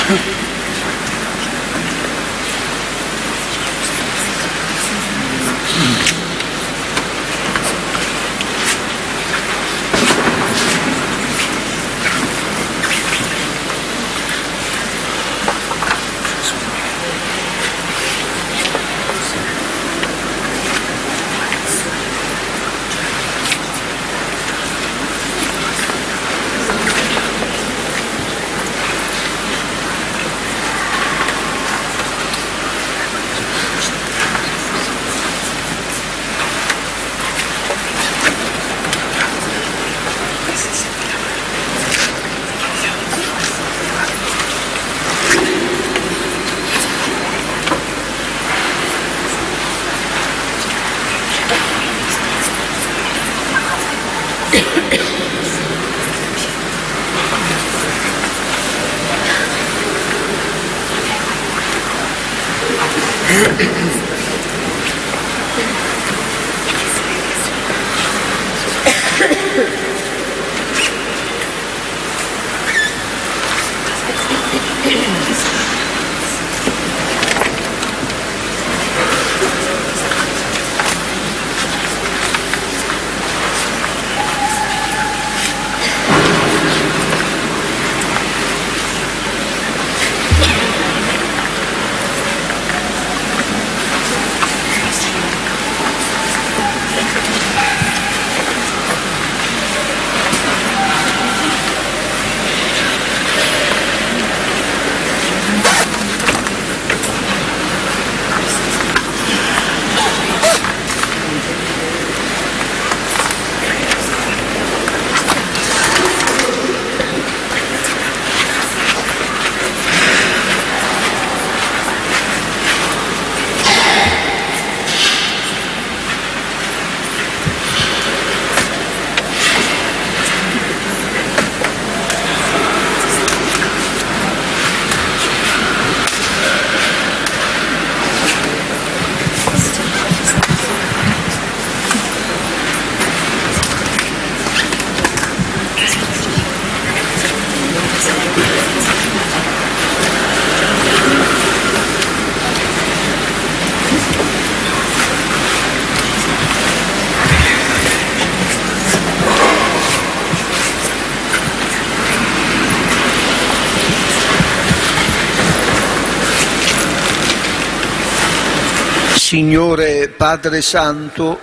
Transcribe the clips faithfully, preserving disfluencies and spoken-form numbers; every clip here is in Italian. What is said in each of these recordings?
Signore Padre Santo,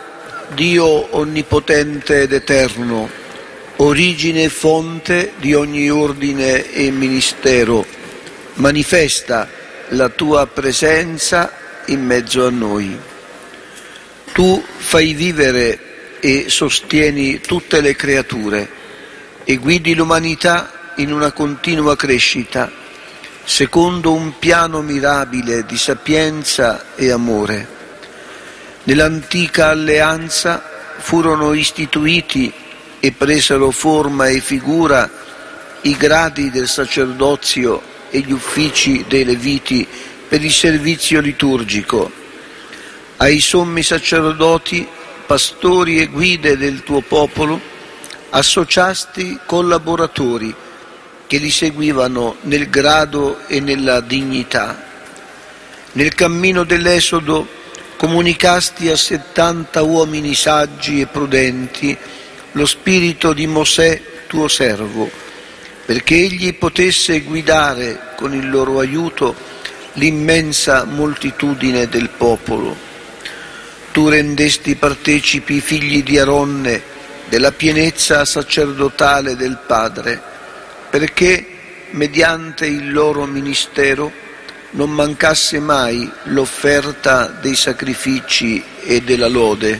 Dio onnipotente ed eterno, origine e fonte di ogni ordine e ministero, manifesta la tua presenza in mezzo a noi. Tu fai vivere e sostieni tutte le creature e guidi l'umanità in una continua crescita, secondo un piano mirabile di sapienza e amore. Nell'antica alleanza furono istituiti e presero forma e figura i gradi del sacerdozio e gli uffici dei Leviti per il servizio liturgico. Ai sommi sacerdoti, pastori e guide del tuo popolo, associasti collaboratori che li seguivano nel grado e nella dignità. Nel cammino dell'Esodo comunicasti a settanta uomini saggi e prudenti lo spirito di Mosè, tuo servo, perché egli potesse guidare con il loro aiuto l'immensa moltitudine del popolo. Tu rendesti partecipi i figli di Aronne della pienezza sacerdotale del Padre, perché mediante il loro ministero non mancasse mai l'offerta dei sacrifici e della lode.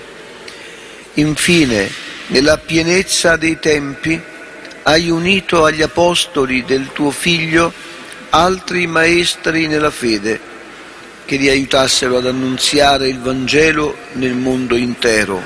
Infine, nella pienezza dei tempi, hai unito agli apostoli del tuo Figlio altri maestri nella fede, che li aiutassero ad annunziare il Vangelo nel mondo intero.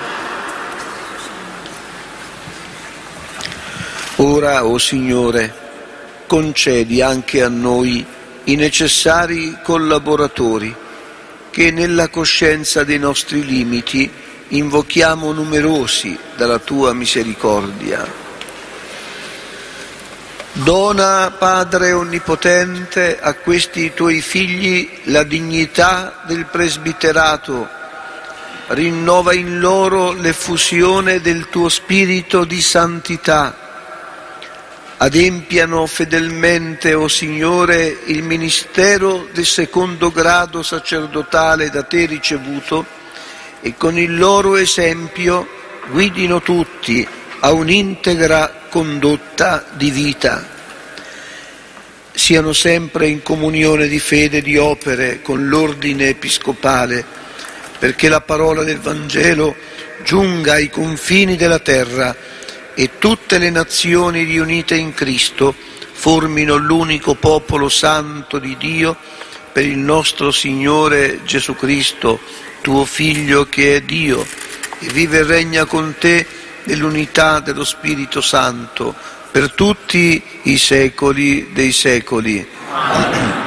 Ora, o Signore, concedi anche a noi i necessari collaboratori, che nella coscienza dei nostri limiti invochiamo numerosi dalla tua misericordia. Dona, Padre Onnipotente, a questi tuoi figli la dignità del presbiterato, rinnova in loro l'effusione del tuo spirito di santità, adempiano fedelmente, o Signore, il ministero del secondo grado sacerdotale da te ricevuto e con il loro esempio guidino tutti a un'integra condotta di vita. Siano sempre in comunione di fede e di opere con l'ordine episcopale, perché la parola del Vangelo giunga ai confini della terra e tutte le nazioni riunite in Cristo formino l'unico popolo santo di Dio per il nostro Signore Gesù Cristo, tuo Figlio che è Dio e vive e regna con te nell'unità dello Spirito Santo per tutti i secoli dei secoli. Amen.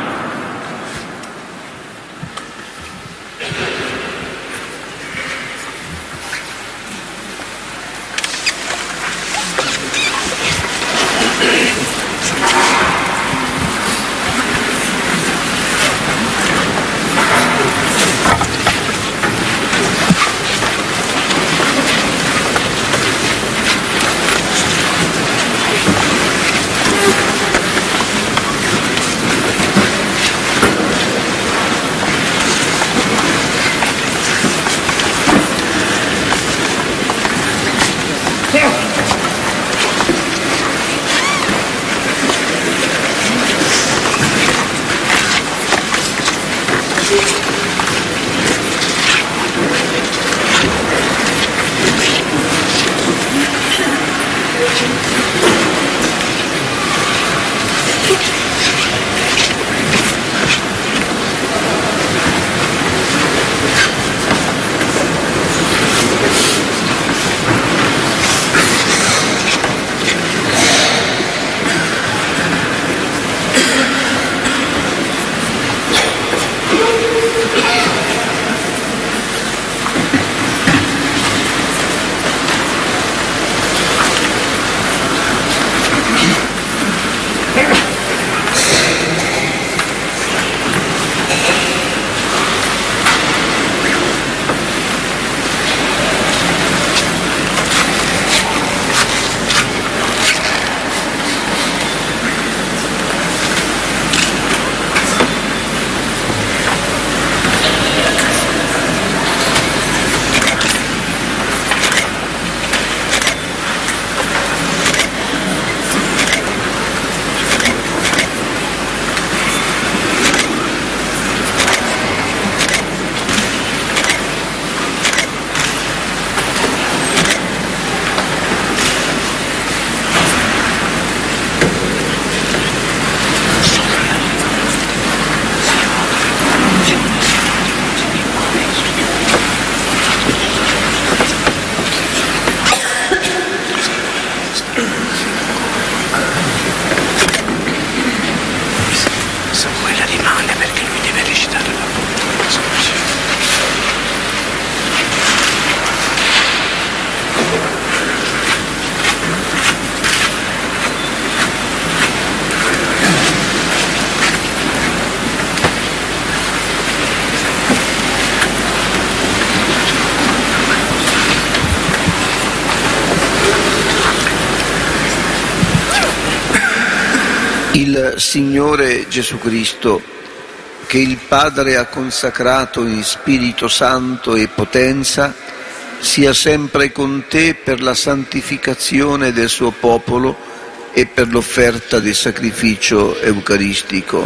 Il Signore Gesù Cristo, che il Padre ha consacrato in Spirito Santo e potenza, sia sempre con te per la santificazione del suo popolo e per l'offerta del sacrificio eucaristico.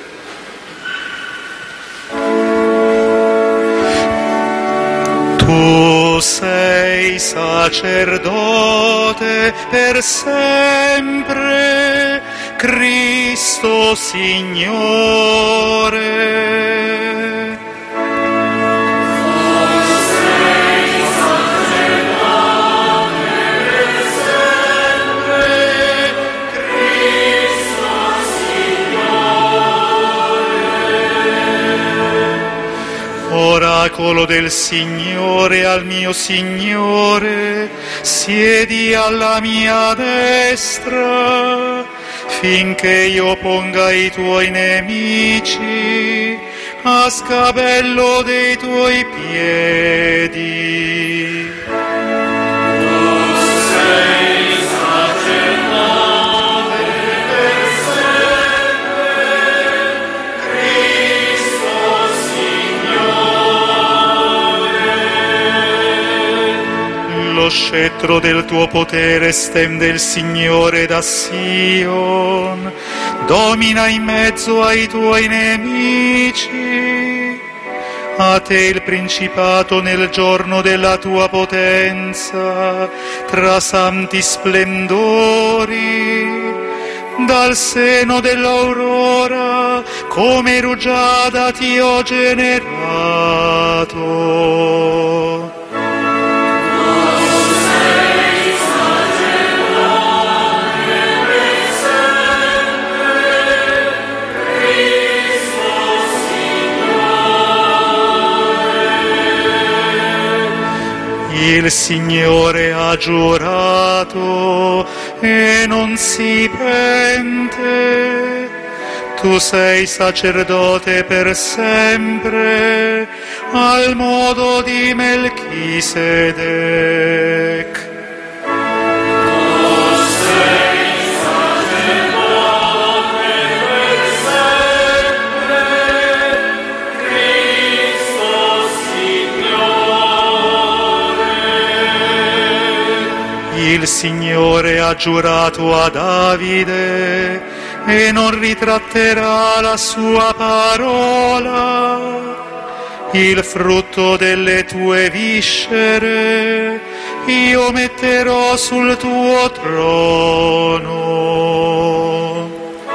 Tu sei sacerdote per sempre, Cristo Signore. Tu sei sacerdote per sempre, Cristo Signore. Oracolo del Signore al mio Signore, siedi alla mia destra affinché io ponga i tuoi nemici a sgabello dei tuoi piedi. Lo scettro del tuo potere stende il Signore da Sion, domina in mezzo ai tuoi nemici. A te il principato nel giorno della tua potenza, tra santi splendori. Dal seno dell'aurora, come rugiada ti ho generato. Il Signore ha giurato e non si pente. Tu sei sacerdote per sempre, al modo di Melchisedec. Il Signore ha giurato a Davide e non ritratterà la sua parola. Il frutto delle tue viscere io metterò sul tuo trono.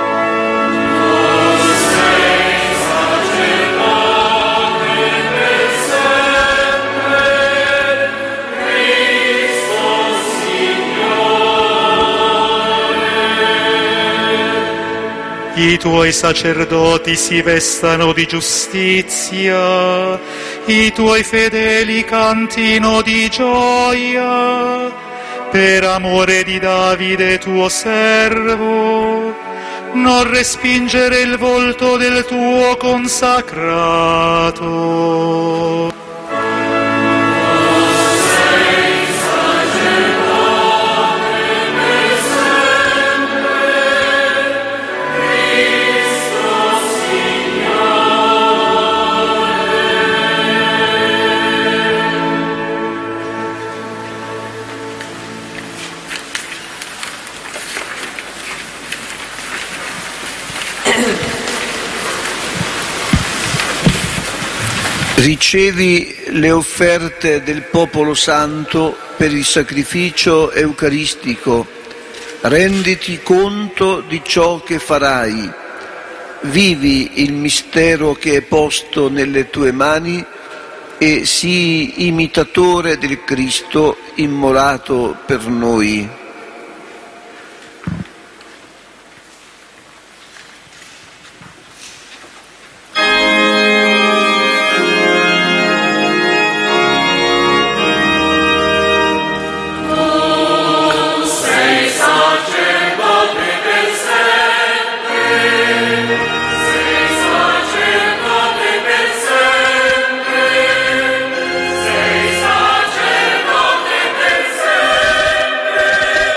I tuoi sacerdoti si vestano di giustizia, i tuoi fedeli cantino di gioia, per amore di Davide tuo servo, non respingere il volto del tuo consacrato. Ricevi le offerte del popolo santo per il sacrificio eucaristico, renditi conto di ciò che farai, vivi il mistero che è posto nelle tue mani e sii imitatore del Cristo immolato per noi. Sei sacerdote per sempre.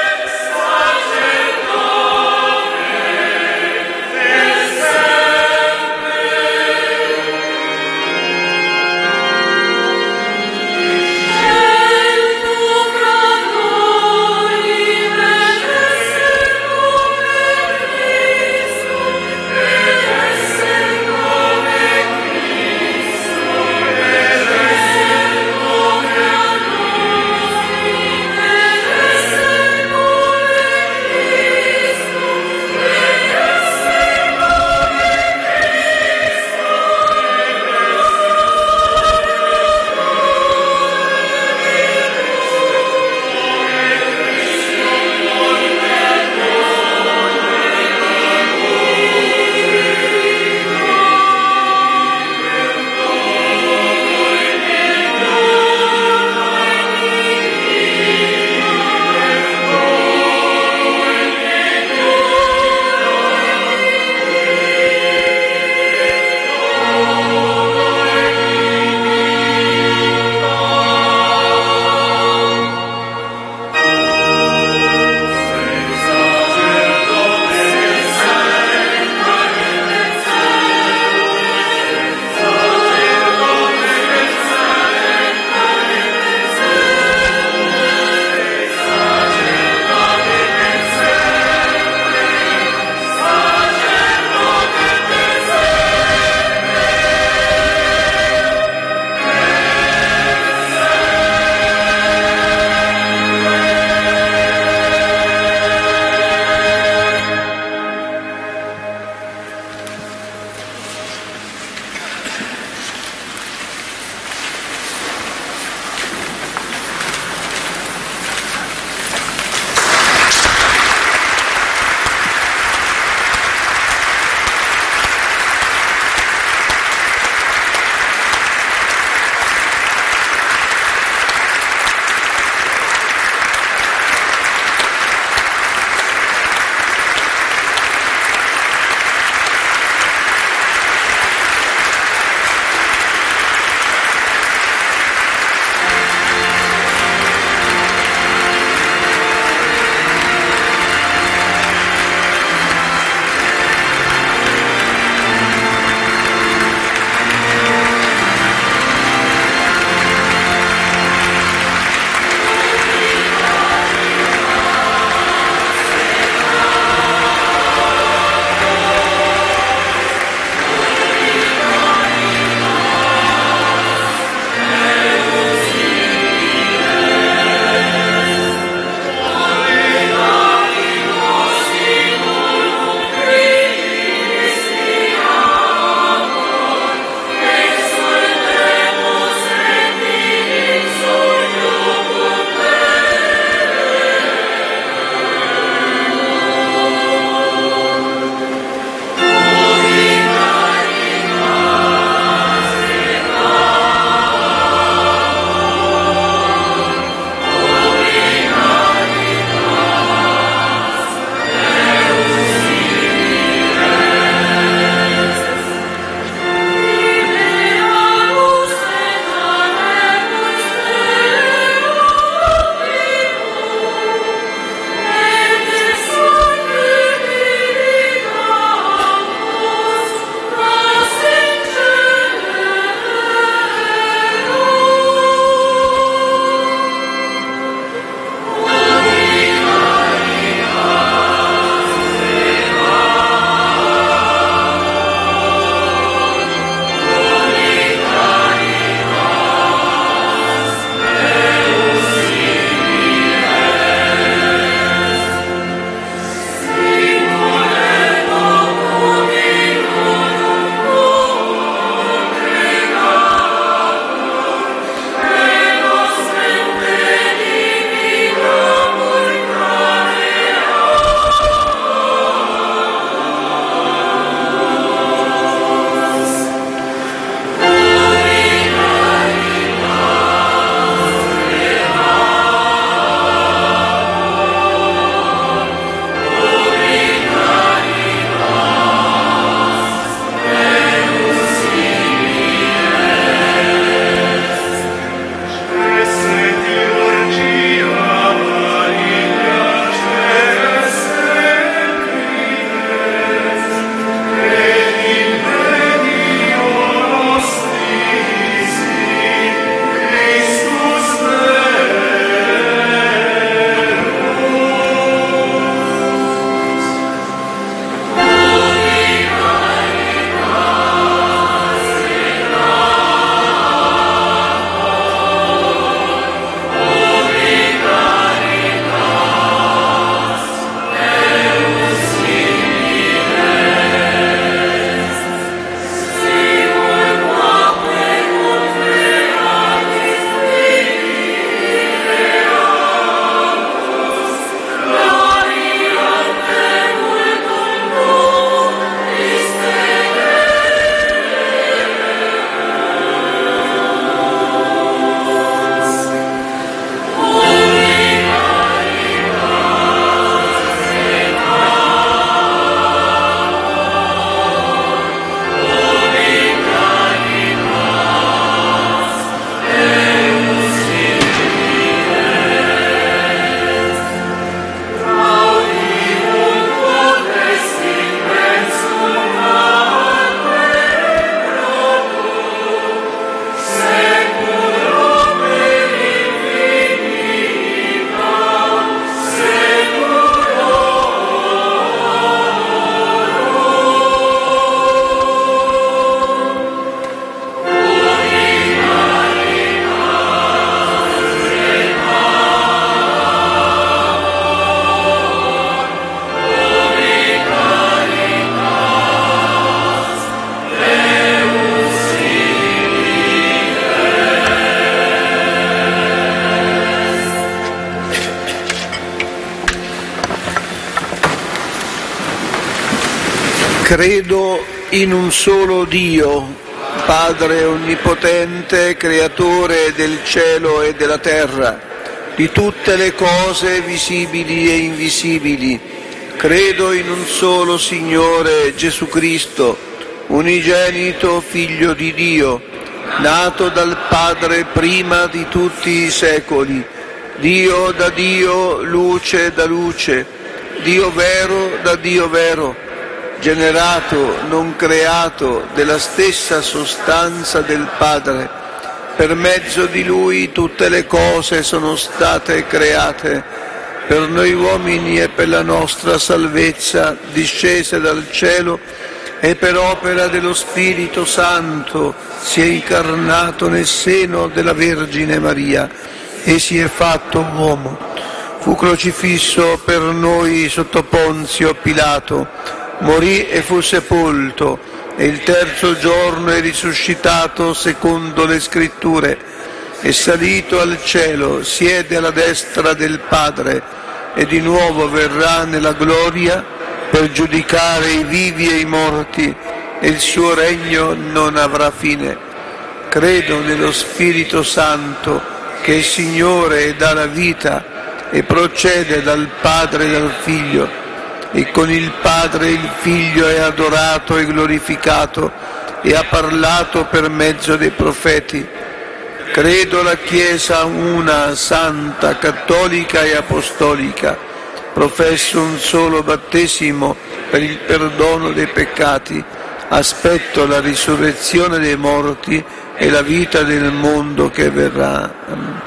Credo in un solo Dio, Padre onnipotente, creatore del cielo e della terra, di tutte le cose visibili e invisibili. Credo in un solo Signore Gesù Cristo, unigenito Figlio di Dio, nato dal Padre prima di tutti i secoli, Dio da Dio, luce da luce, Dio vero da Dio vero, generato, non creato, della stessa sostanza del Padre. Per mezzo di Lui tutte le cose sono state create, per noi uomini e per la nostra salvezza, discese dal cielo, e per opera dello Spirito Santo si è incarnato nel seno della Vergine Maria e si è fatto uomo. Fu crocifisso per noi sotto Ponzio Pilato, morì e fu sepolto, e il terzo giorno è risuscitato secondo le Scritture, è salito al cielo, siede alla destra del Padre, e di nuovo verrà nella gloria per giudicare i vivi e i morti, e il suo regno non avrà fine. Credo nello Spirito Santo, che è Signore e dà la vita, e procede dal Padre e dal Figlio, e con il Padre e il Figlio è adorato e glorificato, e ha parlato per mezzo dei profeti. Credo alla Chiesa una, santa, cattolica e apostolica. Professo un solo battesimo per il perdono dei peccati. Aspetto la risurrezione dei morti e la vita del mondo che verrà. Amen.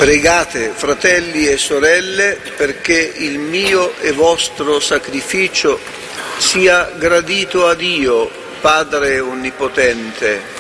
Pregate, fratelli e sorelle, perché il mio e vostro sacrificio sia gradito a Dio, Padre Onnipotente.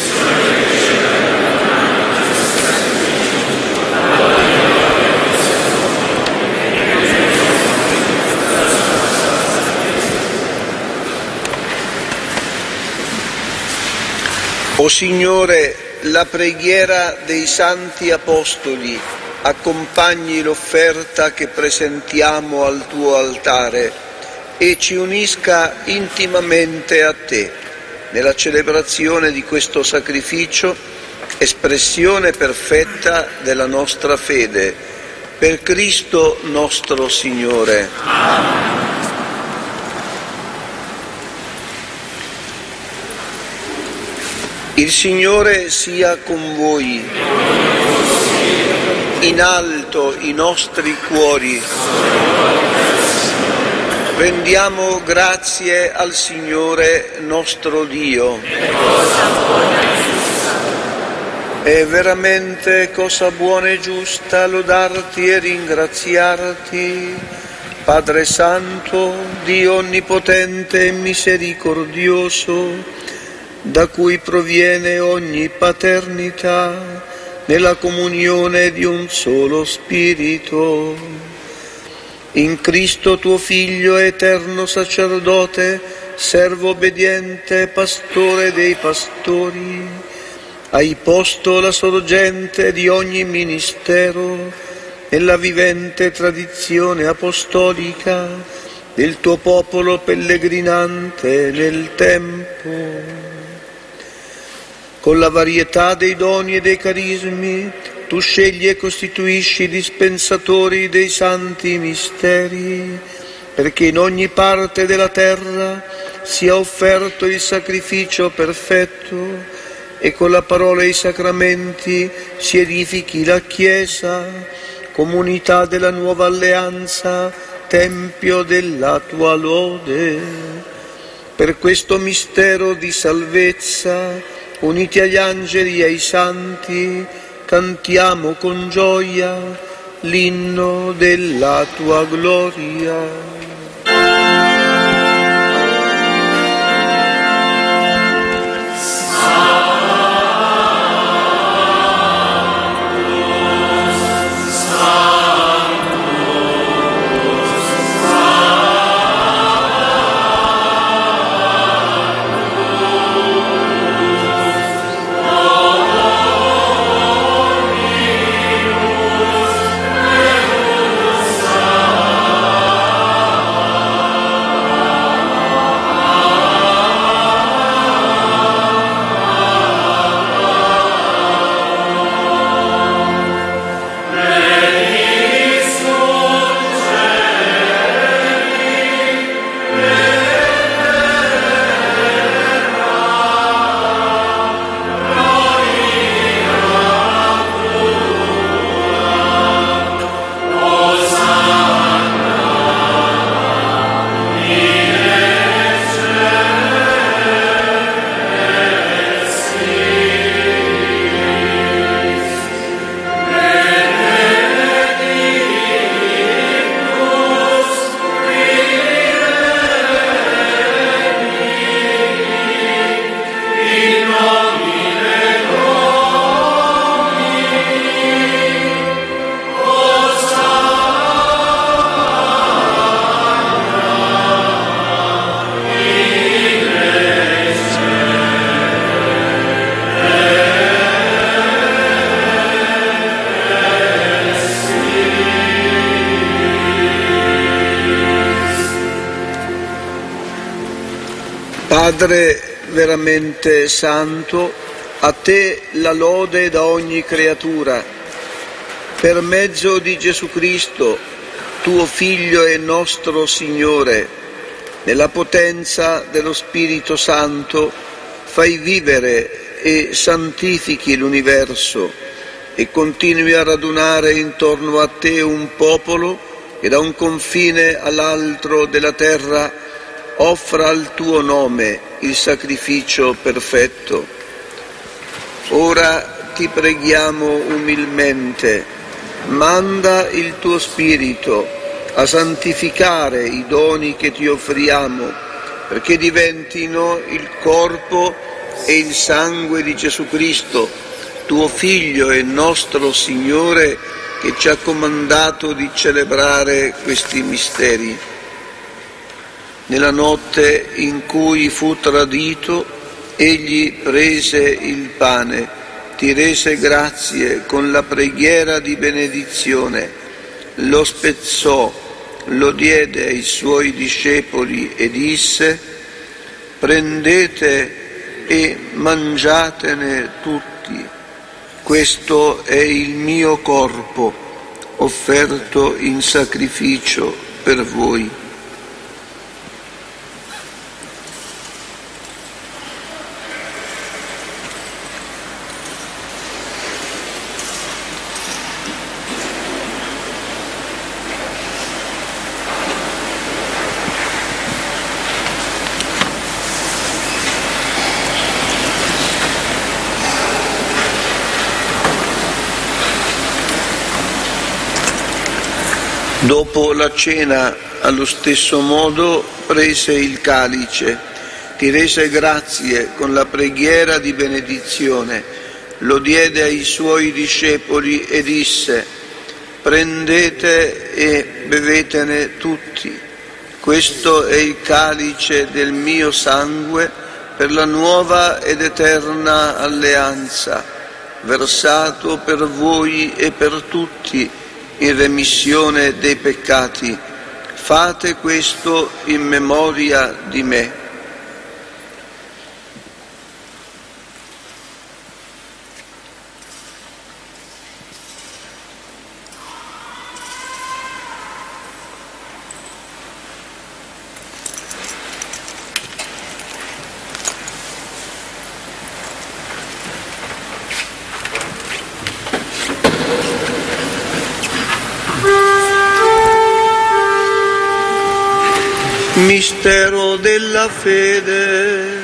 O Signore, la preghiera dei santi apostoli accompagni l'offerta che presentiamo al tuo altare e ci unisca intimamente a te nella celebrazione di questo sacrificio, espressione perfetta della nostra fede. Per Cristo nostro Signore. Amen. Il Signore sia con voi. In alto i nostri cuori. Rendiamo grazie al Signore nostro Dio. È veramente cosa buona e giusta lodarti e ringraziarti, Padre Santo, Dio Onnipotente e Misericordioso, da cui proviene ogni paternità nella comunione di un solo Spirito. In Cristo tuo Figlio, eterno sacerdote, servo obbediente, pastore dei pastori, hai posto la sorgente di ogni ministero nella vivente tradizione apostolica del tuo popolo pellegrinante nel tempo. Con la varietà dei doni e dei carismi, tu scegli e costituisci dispensatori dei santi misteri, perché in ogni parte della terra sia offerto il sacrificio perfetto e con la parola e i sacramenti si edifichi la Chiesa, comunità della nuova alleanza, tempio della tua lode. Per questo mistero di salvezza, uniti agli angeli e ai santi, cantiamo con gioia l'inno della tua gloria. Padre veramente santo, a te la lode da ogni creatura. Per mezzo di Gesù Cristo, tuo Figlio e nostro Signore, nella potenza dello Spirito Santo, fai vivere e santifichi l'universo e continui a radunare intorno a te un popolo che da un confine all'altro della terra offra al tuo nome il sacrificio perfetto. Ora ti preghiamo umilmente manda il tuo Spirito a santificare i doni che ti offriamo, perché diventino il corpo e il sangue di Gesù Cristo, tuo Figlio e nostro Signore, che ci ha comandato di celebrare questi misteri. Nella notte in cui fu tradito, egli prese il pane, ti rese grazie con la preghiera di benedizione, lo spezzò, lo diede ai suoi discepoli e disse: prendete e mangiatene tutti, questo è il mio corpo offerto in sacrificio per voi. Dopo la cena, allo stesso modo, prese il calice, ti rese grazie con la preghiera di benedizione, lo diede ai suoi discepoli e disse: prendete e bevetene tutti, questo è il calice del mio sangue per la nuova ed eterna alleanza, versato per voi e per tutti in remissione dei peccati. Fate questo in memoria di me. Mistero della fede.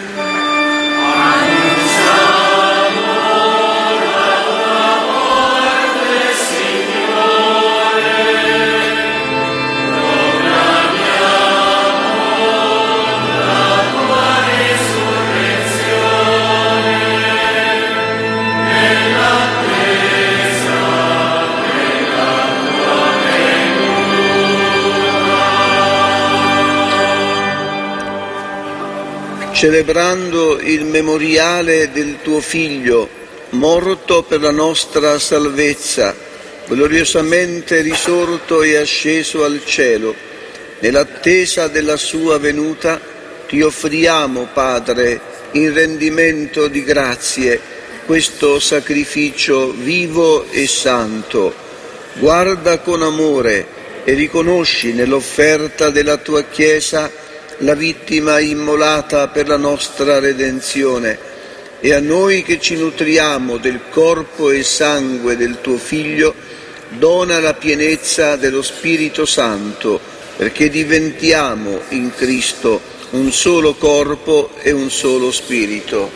Celebrando il memoriale del tuo Figlio, morto per la nostra salvezza, gloriosamente risorto e asceso al cielo, nell'attesa della sua venuta, ti offriamo, Padre, in rendimento di grazie, questo sacrificio vivo e santo. Guarda con amore e riconosci nell'offerta della tua Chiesa la vittima immolata per la nostra redenzione, e a noi che ci nutriamo del corpo e sangue del tuo Figlio, dona la pienezza dello Spirito Santo, perché diventiamo in Cristo un solo corpo e un solo Spirito.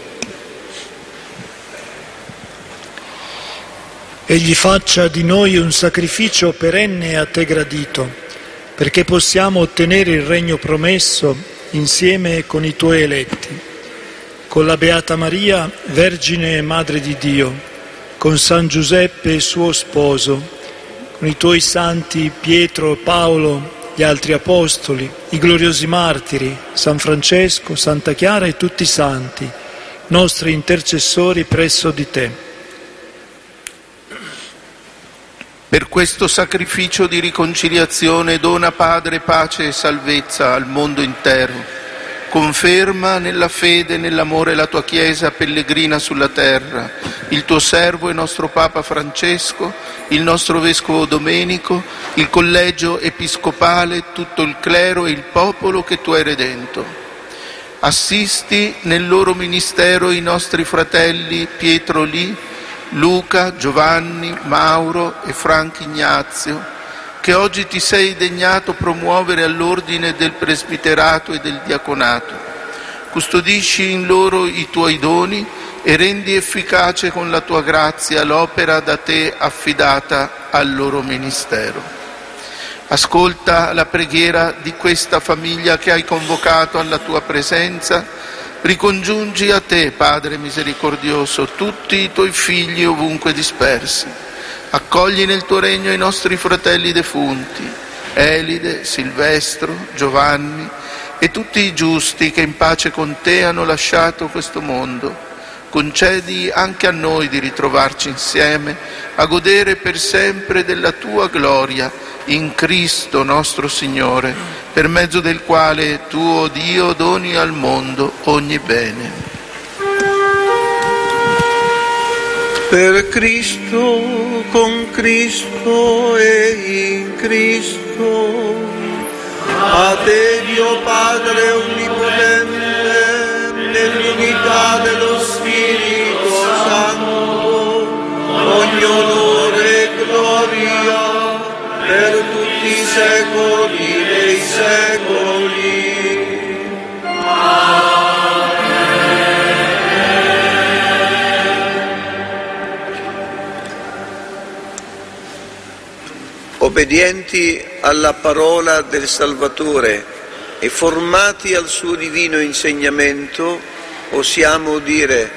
Egli faccia di noi un sacrificio perenne a te gradito, perché possiamo ottenere il regno promesso insieme con i tuoi eletti, con la Beata Maria, Vergine e Madre di Dio, con San Giuseppe suo sposo, con i tuoi santi Pietro, Paolo, gli altri apostoli, i gloriosi martiri, San Francesco, Santa Chiara e tutti i santi, nostri intercessori presso di te. Per questo sacrificio di riconciliazione dona, Padre, pace e salvezza al mondo intero. Conferma nella fede e nell'amore la tua Chiesa pellegrina sulla terra, il tuo servo e nostro Papa Francesco, il nostro Vescovo Domenico, il collegio episcopale, tutto il clero e il popolo che tu hai redento. Assisti nel loro ministero i nostri fratelli Pietro Lì, Luca, Giovanni, Mauro e Franco Ignazio, che oggi ti sei degnato promuovere all'ordine del presbiterato e del diaconato. Custodisci in loro i tuoi doni e rendi efficace con la tua grazia l'opera da te affidata al loro ministero. Ascolta la preghiera di questa famiglia che hai convocato alla tua presenza. Ricongiungi a te, Padre misericordioso, tutti i tuoi figli ovunque dispersi. Accogli nel tuo regno i nostri fratelli defunti, Elide, Silvestro, Giovanni e tutti i giusti che in pace con te hanno lasciato questo mondo. Concedi anche a noi di ritrovarci insieme a godere per sempre della tua gloria in Cristo nostro Signore, per mezzo del quale tu, o Dio, doni al mondo ogni bene. Per Cristo, con Cristo e in Cristo, a te Dio Padre Onnipotente, nell'unità dello Spirito Santo, ogni onore e gloria per tutti i secoli dei secoli. Obbedienti alla parola del Salvatore e formati al suo divino insegnamento, possiamo dire: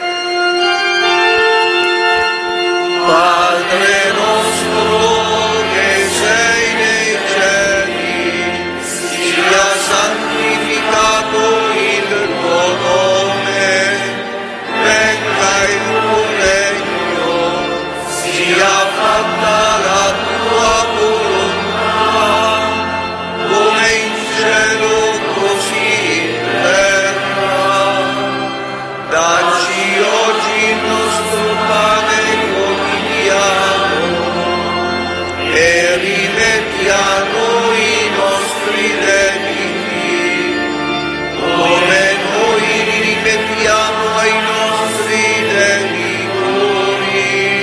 Padre nostro che sei nei cieli, sia santificato il tuo nome, venga il tuo regno, sia fatta la tua volontà, come in cielo così in terra. Dacci oggi il nostro pane quotidiano e rimetti a noi i nostri debiti, come noi li rimettiamo ai nostri debitori,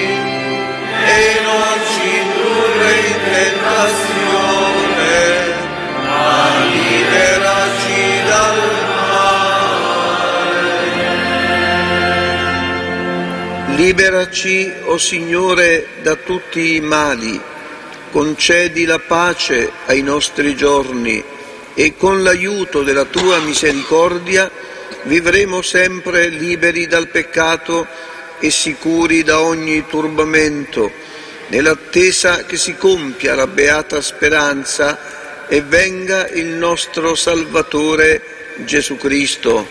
e non ci indurre in tentazione, ma liberaci dal male. Liberaci, o Signore, da tutti i mali, concedi la pace ai nostri giorni e con l'aiuto della tua misericordia vivremo sempre liberi dal peccato e sicuri da ogni turbamento, nell'attesa che si compia la beata speranza e venga il nostro Salvatore Gesù Cristo.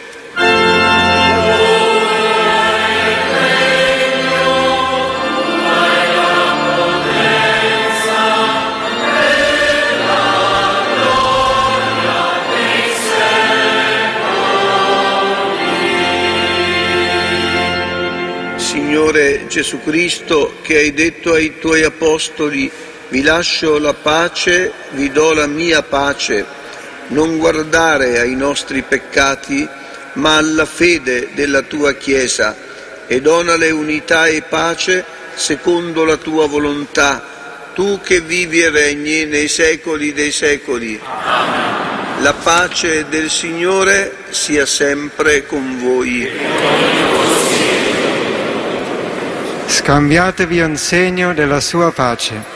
Signore Gesù Cristo, che hai detto ai tuoi apostoli: vi lascio la pace, vi do la mia pace, non guardare ai nostri peccati, ma alla fede della tua Chiesa, e donale unità e pace secondo la tua volontà, tu che vivi e regni nei secoli dei secoli. Amen. La pace del Signore sia sempre con voi. Scambiatevi un segno della sua pace.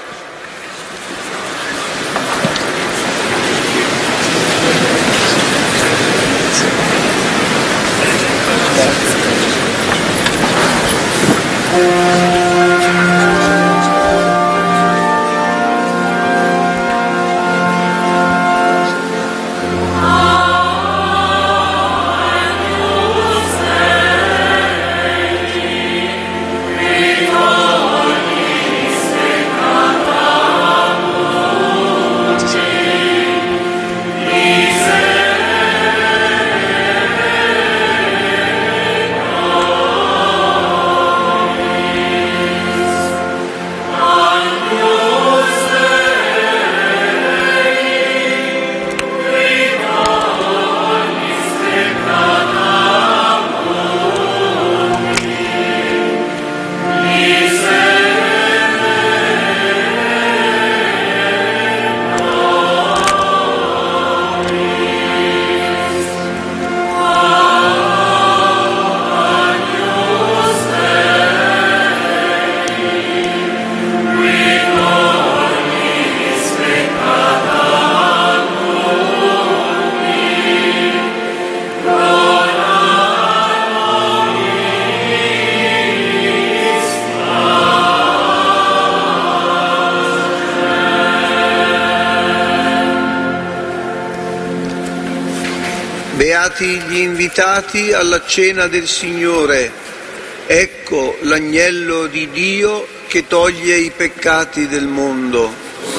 Ritorni, Beati gli invitati alla cena del Signore. Ecco l'agnello di Dio che toglie i peccati del mondo.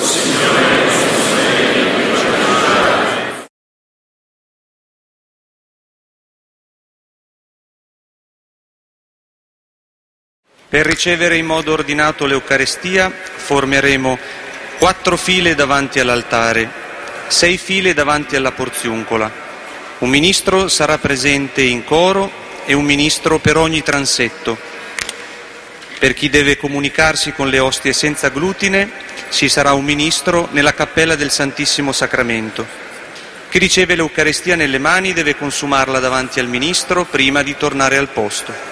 Per ricevere in modo ordinato l'Eucarestia formeremo quattro file davanti all'altare, sei file davanti alla porziuncola. Un ministro sarà presente in coro e un ministro per ogni transetto. Per chi deve comunicarsi con le ostie senza glutine ci sarà un ministro nella cappella del Santissimo Sacramento. Chi riceve l'Eucarestia nelle mani deve consumarla davanti al ministro prima di tornare al posto.